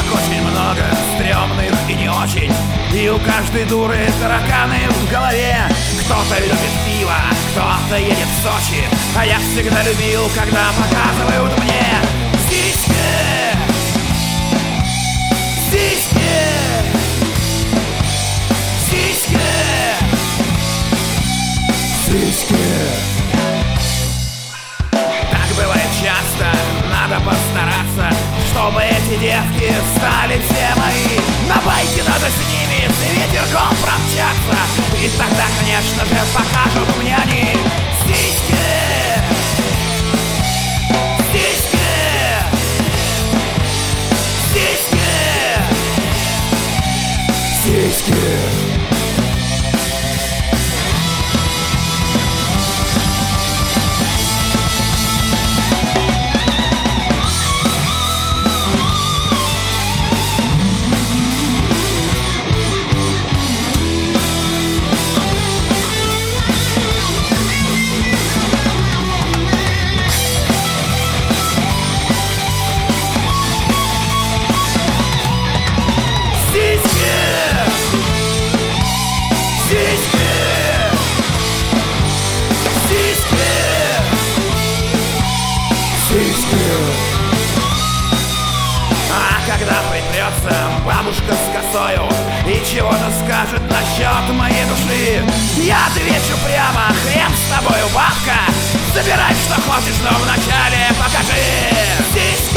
очень много стрёмных и не очень. И у каждой дуры тараканы в голове. Кто-то любит пиво, кто-то едет в Сочи. А я всегда любил, когда показывают мне сиськи. Сиськи. Сиськи. Сиськи. Так бывает часто, надо постараться, чтобы эти девки стали все мои. На байке надо с ними с ветерком промчаться, и тогда, конечно же, покажут мне они сиськи. Сиськи. Сиськи. Сиськи. А когда припрется бабушка с косою и чего-то скажет насчет моей души, я отвечу прямо: хрен с тобою, бабка, забирай, что хочешь, но вначале покажи сиськи.